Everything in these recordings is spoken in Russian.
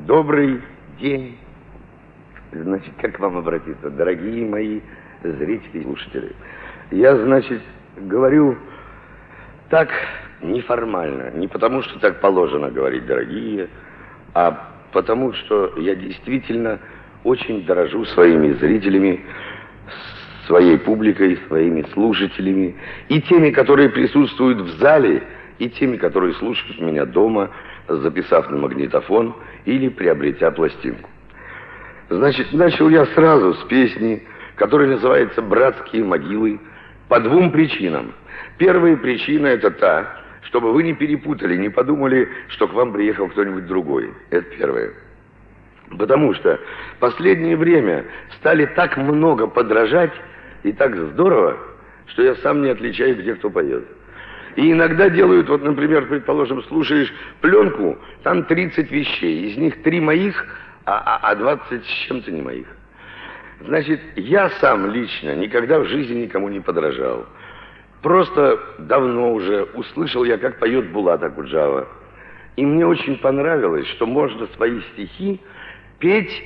Добрый день. Значит, как к вам обратиться, дорогие мои зрители и слушатели? Я, значит, говорю так неформально, не потому, что так положено говорить, дорогие, а потому, что я действительно очень дорожу своими зрителями, своей публикой, своими слушателями, и теми, которые присутствуют в зале, и теми, которые слушают меня дома, записав на магнитофон или приобретя пластинку. Значит, начал я сразу с песни, которая называется «Братские могилы», по двум причинам. Первая причина — это та, чтобы вы не перепутали, не подумали, что к вам приехал кто-нибудь другой. Это первое. Потому что в последнее время стали так много подражать и так здорово, что я сам не отличаю, где кто поет. И иногда делают, вот, например, предположим, слушаешь пленку, там 30 вещей, из них 3 моих, а 20 с чем-то не моих. Значит, я сам лично никогда в жизни никому не подражал. Просто давно уже услышал я, как поет Булат Акуджава. И мне очень понравилось, что можно свои стихи петь,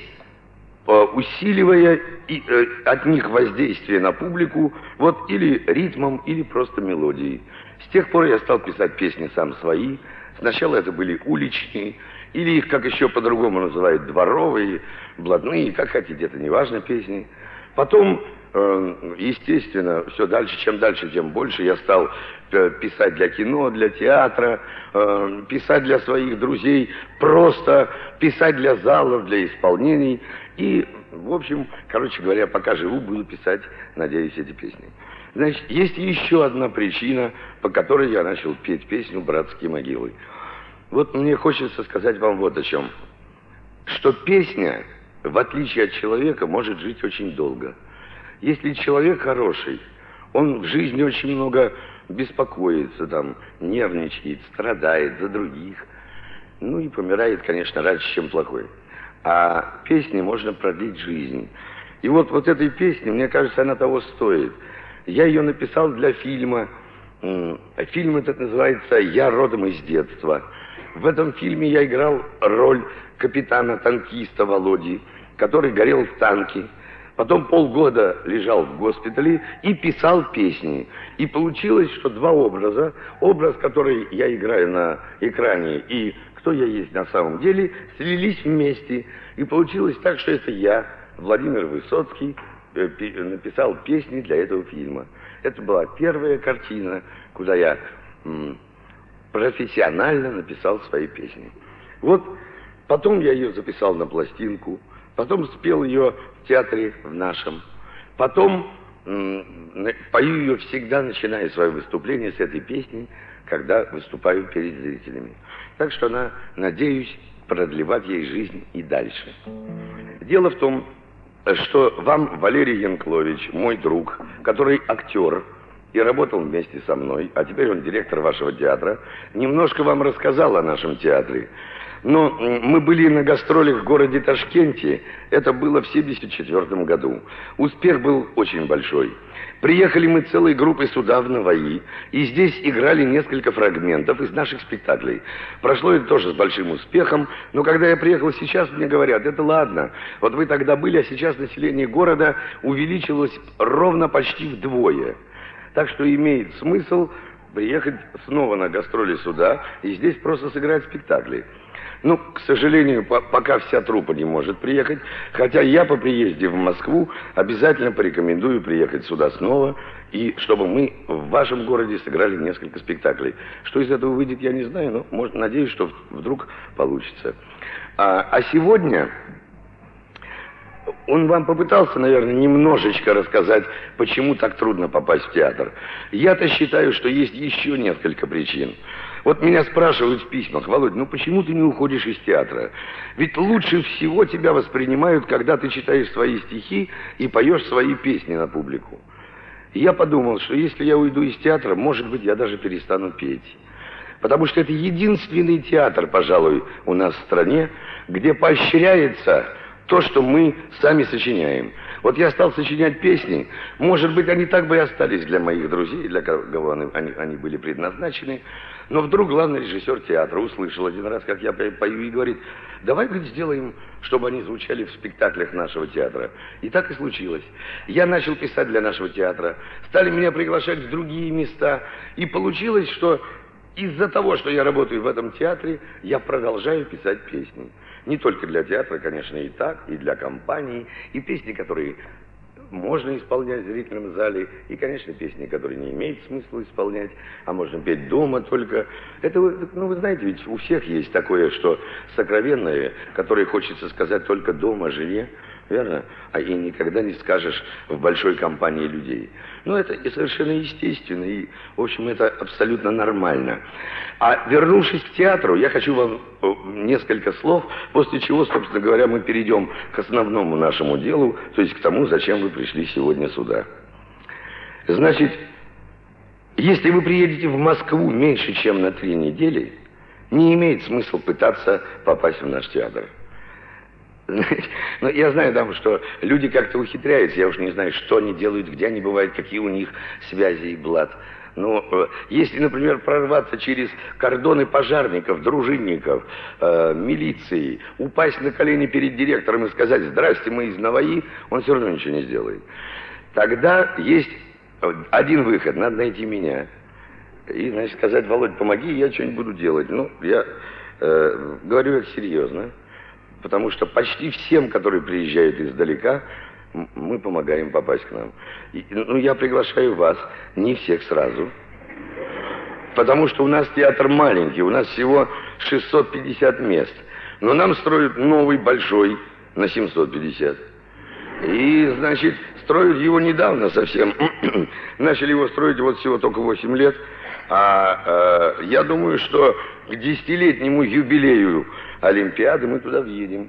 усиливая от них воздействие на публику, вот или ритмом, или просто мелодией. С тех пор я стал писать песни сам свои. Сначала это были уличные, или их, как еще по-другому называют, дворовые, блатные, как хотите, это не важно, песни. Потом, естественно, все дальше, чем дальше, тем больше я стал писать для кино, для театра, писать для своих друзей, просто писать для залов, для исполнений. И, в общем, короче говоря, пока живу, буду писать, надеюсь, эти песни. Значит, есть еще одна причина, по которой я начал петь песню «Братские могилы». Вот мне хочется сказать вам вот о чем. Что песня, в отличие от человека, может жить очень долго. Если человек хороший, он в жизни очень много беспокоится, там, нервничает, страдает за других. Ну и помирает, конечно, раньше, чем плохой. А песней можно продлить жизнь. И вот этой песни, мне кажется, она того стоит. Я ее написал для фильма. Фильм этот называется «Я родом из детства». В этом фильме я играл роль капитана-танкиста Володи, который горел в танке. Потом полгода лежал в госпитале и писал песни. И получилось, что два образа, образ, который я играю на экране, и кто я есть на самом деле, слились вместе. И получилось так, что это я, Владимир Высоцкий, написал песни для этого фильма. Это была первая картина, куда я профессионально написал свои песни. Вот потом я ее записал на пластинку, потом спел ее в театре в нашем, потом пою ее всегда, начиная свое выступление с этой песни, когда выступаю перед зрителями. Так что она, надеюсь, продлевать ей жизнь и дальше. Дело в том, что вам Валерий Янклович, мой друг, который актер и работал вместе со мной, а теперь он директор вашего театра, немножко вам рассказал о нашем театре. Но мы были на гастролях в городе Ташкенте, это было в 1974 году. Успех был очень большой. Приехали мы целой группой сюда, в Наваи, и здесь играли несколько фрагментов из наших спектаклей. Прошло это тоже с большим успехом, но когда я приехал сейчас, мне говорят, это ладно, вот вы тогда были, а сейчас население города увеличилось ровно почти вдвое. Так что имеет смысл приехать снова на гастроли сюда и здесь просто сыграть спектакли. Ну, к сожалению, пока вся труппа не может приехать, хотя я по приезде в Москву обязательно порекомендую приехать сюда снова, и чтобы мы в вашем городе сыграли несколько спектаклей. Что из этого выйдет, я не знаю, но может, надеюсь, что вдруг получится. А сегодня он вам попытался, наверное, немножечко рассказать, почему так трудно попасть в театр. Я-то считаю, что есть еще несколько причин. Вот меня спрашивают в письмах: Володь, ну почему ты не уходишь из театра? Ведь лучше всего тебя воспринимают, когда ты читаешь свои стихи и поешь свои песни на публику. И я подумал, что если я уйду из театра, может быть, я даже перестану петь. Потому что это единственный театр, пожалуй, у нас в стране, где поощряется то, что мы сами сочиняем. Вот я стал сочинять песни, может быть, они так бы и остались для моих друзей, для кого они были предназначены, Но вдруг главный режиссер театра услышал один раз, как я пою, и говорит: давай, говорит, сделаем, чтобы они звучали в спектаклях нашего театра. И так и случилось. Я начал писать для нашего театра, стали меня приглашать в другие места, и получилось, что из-за того, что я работаю в этом театре, я продолжаю писать песни. Не только для театра, конечно, и так, и для компаний, и песни, которые можно исполнять в зрительном зале, и, конечно, песни, которые не имеет смысла исполнять, а можно петь дома только. Это, ну, вы знаете, ведь у всех есть такое, что сокровенное, которое хочется сказать только дома жене, верно? А и никогда не скажешь в большой компании людей. Ну, это и совершенно естественно, и, в общем, это абсолютно нормально. А вернувшись к театру, я хочу вам несколько слов, после чего, собственно говоря, мы перейдем к основному нашему делу, то есть к тому, зачем вы пришли сегодня сюда. Значит, если вы приедете в Москву меньше, чем на 3 недели, не имеет смысла пытаться попасть в наш театр. Но я знаю, там, что люди как-то ухитряются, я уж не знаю, что они делают, где они бывают, какие у них связи и блат. Но если, например, прорваться через кордоны пожарников, дружинников, милиции, упасть на колени перед директором и сказать: «Здрасте, мы из Наваи», он все равно ничего не сделает. Тогда есть один выход, надо найти меня. И, значит, сказать: «Володь, помоги, я что-нибудь буду делать». Ну, я говорю это серьезно. Потому что почти всем, которые приезжают издалека, мы помогаем попасть к нам. Ну, я приглашаю вас, не всех сразу. Потому что у нас театр маленький, у нас всего 650 мест. Но нам строят новый, большой, на 750. И, значит, строят его недавно совсем. Начали его строить вот всего только 8 лет. А я думаю, что к 10-летнему юбилею Олимпиады мы туда въедем.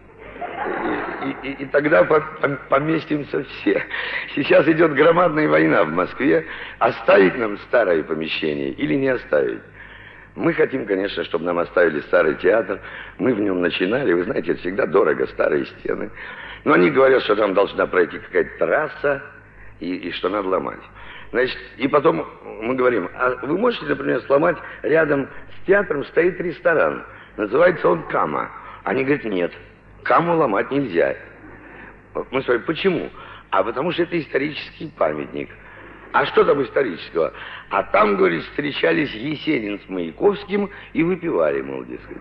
И тогда поместимся все. Сейчас идет громадная война в Москве. Оставить нам старое помещение или не оставить? Мы хотим, конечно, чтобы нам оставили старый театр. Мы в нем начинали. Вы знаете, это всегда дорого, старые стены. Но они говорят, что там должна пройти какая-то трасса и что надо ломать. Значит, и потом мы говорим: а вы можете, например, сломать, рядом с театром стоит ресторан. Называется он «Кама». Они говорят: нет, «Каму» ломать нельзя. Мы говорим: почему? А потому что это исторический памятник. А что там исторического? А там, говорит, встречались Есенин с Маяковским и выпивали, мол, дескать.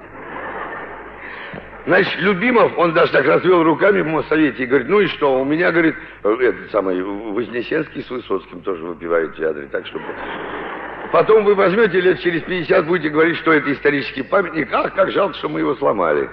Значит, Любимов, он даже так развел руками в Моссовете и говорит: ну и что, у меня, говорит, этот самый Вознесенский с Высоцким тоже выпивают в театре, так что... Потом вы возьмете лет через 50, будете говорить, что это исторический памятник. Ах, как жалко, что мы его сломали.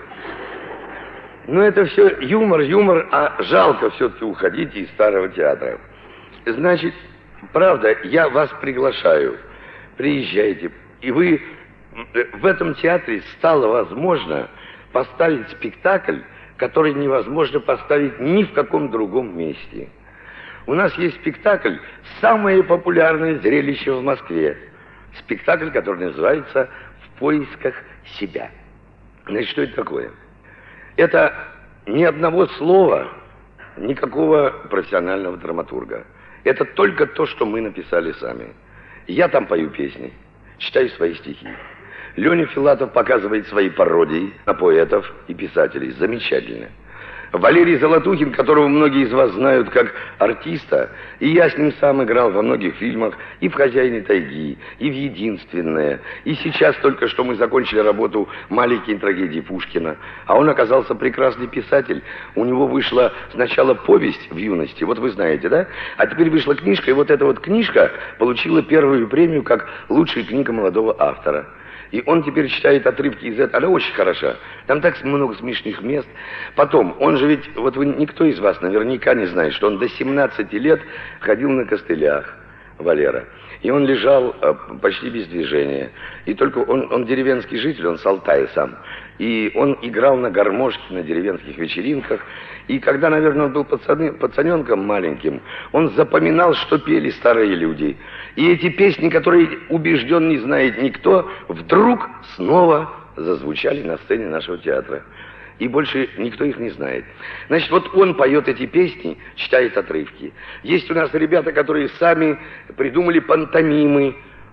Ну, это все юмор, а жалко все-таки уходить из старого театра. Значит, правда, я вас приглашаю. Приезжайте. И вы в этом театре стало возможно поставить спектакль, который невозможно поставить ни в каком другом месте. У нас есть спектакль «Самое популярное зрелище в Москве». Спектакль, который называется «В поисках себя». Значит, что это такое? Это ни одного слова, никакого профессионального драматурга. Это только то, что мы написали сами. Я там пою песни, читаю свои стихи. Леня Филатов показывает свои пародии на поэтов и писателей. Замечательно. Валерий Золотухин, которого многие из вас знают как артиста, и я с ним сам играл во многих фильмах, и в «Хозяине тайги», и в «Единственное», и сейчас только что мы закончили работу «Маленькие трагедии» Пушкина, а он оказался прекрасный писатель. У него вышла сначала повесть в юности, вот вы знаете, да? А теперь вышла книжка, и вот эта вот книжка получила первую премию как лучшая книга молодого автора. И он теперь читает отрывки из этого. Она очень хороша. Там так много смешных мест. Потом, он же ведь, вот вы, никто из вас наверняка не знает, что он до 17 лет ходил на костылях, Валера. И он лежал почти без движения. И только он деревенский житель, он с Алтая сам. И он играл на гармошке на деревенских вечеринках. И когда, наверное, он был пацаненком маленьким, он запоминал, что пели старые люди. И эти песни, которые, убежден, не знает никто, вдруг снова зазвучали на сцене нашего театра. И больше никто их не знает. Значит, вот он поет эти песни, читает отрывки. Есть у нас ребята, которые сами придумали пантомимы,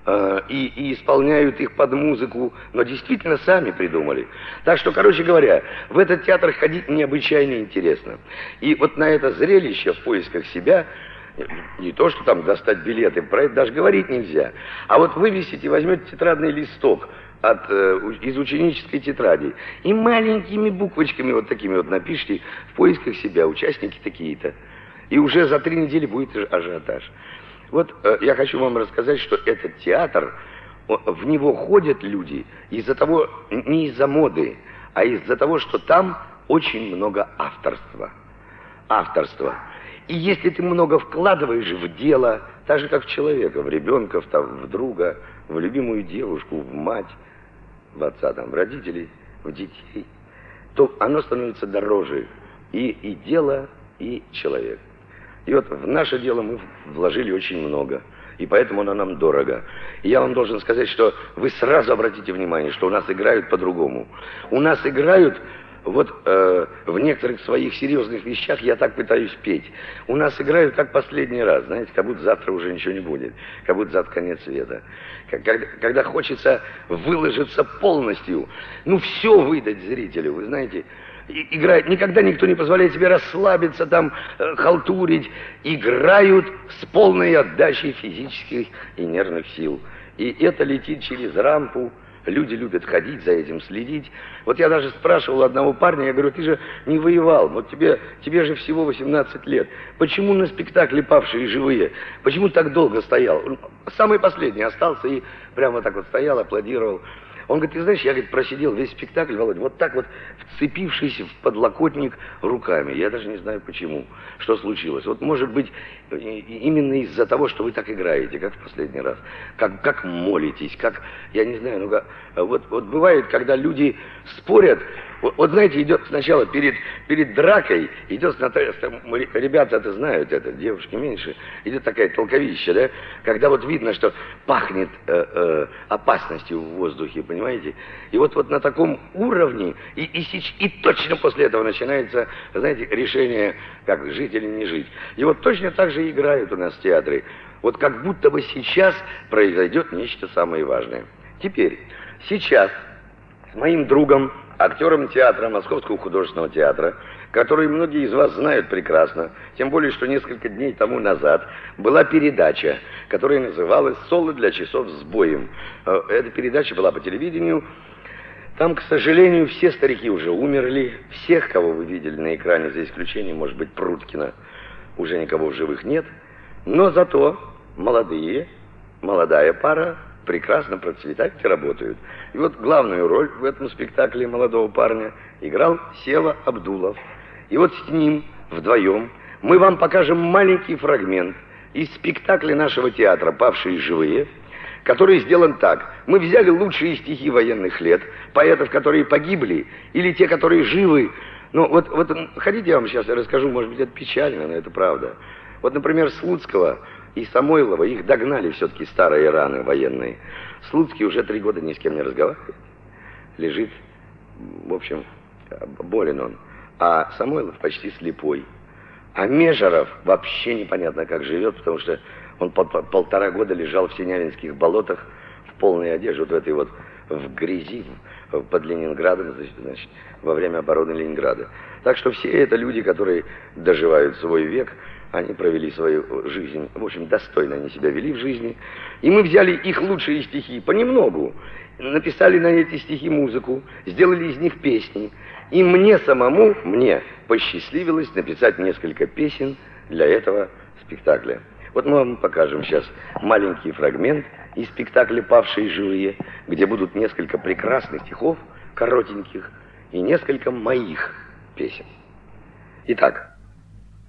и исполняют их под музыку, но действительно сами придумали. Так что, короче говоря, в этот театр ходить необычайно интересно. И вот на это зрелище в поисках себя, не то, что там достать билеты, про это даже говорить нельзя, а вот вывесите, возьмете тетрадный листок из ученической тетради и маленькими буквочками вот такими вот напишите: в поисках себя, участники такие-то. И уже за 3 недели будет ажиотаж. Вот я хочу вам рассказать, что этот театр, в него ходят люди из-за того, не из-за моды, а из-за того, что там очень много авторства. И если ты много вкладываешь в дело, так же как в человека, в ребенка, в друга, в любимую девушку, в мать, в отца, в родителей, в детей, то оно становится дороже. И дело, и человек. И вот в наше дело мы вложили очень много, и поэтому оно нам дорого. И я вам должен сказать, что вы сразу обратите внимание, что у нас играют по-другому. У нас играют, вот в некоторых своих серьезных вещах я так пытаюсь петь. У нас играют как последний раз, знаете, как будто завтра уже ничего не будет, как будто завтра конец света. Когда хочется выложиться полностью, все выдать зрителю, вы знаете. Играют, никогда никто не позволяет себе расслабиться, халтурить. Играют с полной отдачей физических и нервных сил. И это летит через рампу. Люди любят ходить, за этим следить. Вот я даже спрашивал одного парня, я говорю: ты же не воевал, вот тебе же всего 18 лет. Почему на спектакле «Павшие живые»? Почему так долго стоял? Самый последний остался и прямо так вот стоял, аплодировал. Он говорит: ты знаешь, я, просидел весь спектакль, Володя, вот так вот, вцепившись в подлокотник руками. Я даже не знаю почему, что случилось. Вот, может быть, именно из-за того, что вы так играете, как в последний раз, как молитесь, как, я не знаю, вот бывает, когда люди спорят, вот знаете, идет сначала перед дракой, идет, ребята это знают, это девушки меньше, идет такая толковища, да, когда вот видно, что пахнет опасностью в воздухе, понимаете, и вот на таком уровне, и точно после этого начинается, знаете, решение, как жить или не жить. И вот точно так же играют у нас в театре, вот как будто бы сейчас произойдет нечто самое важное. Теперь, сейчас с моим другом, актером театра, Московского художественного театра, который многие из вас знают прекрасно, тем более, что несколько дней тому назад была передача, которая называлась «Соло для часов с боем». Эта передача была по телевидению. Там, к сожалению, все старики уже умерли. Всех, кого вы видели на экране, за исключением, может быть, Пруткина, уже никого в живых нет. Но зато молодая пара прекрасно процветают и работают. И вот главную роль в этом спектакле молодого парня играл Сева Абдулов. И вот с ним вдвоем мы вам покажем маленький фрагмент из спектакля нашего театра «Павшие живые», который сделан так. Мы взяли лучшие стихи военных лет, поэтов, которые погибли, или те, которые живы. Вот хотите, я вам сейчас расскажу, может быть, это печально, но это правда. Вот, например, Слуцкого и Самойлова, их догнали все-таки старые раны военные. Слуцкий уже 3 года ни с кем не разговаривает. Лежит, в общем, болен он. А Самойлов почти слепой. А Межеров вообще непонятно как живет, потому что он 1,5 года лежал в Синявинских болотах в полной одежде, вот в этой вот, в грязи, под Ленинградом, значит, во время обороны Ленинграда. Так что все это люди, которые доживают свой век, они провели свою жизнь, в общем, достойно они себя вели в жизни. И мы взяли их лучшие стихи понемногу, написали на эти стихи музыку, сделали из них песни. И мне посчастливилось написать несколько песен для этого спектакля. Вот мы вам покажем сейчас маленький фрагмент из спектакля «Павшие живые», где будут несколько прекрасных стихов, коротеньких, и несколько моих песен. Итак,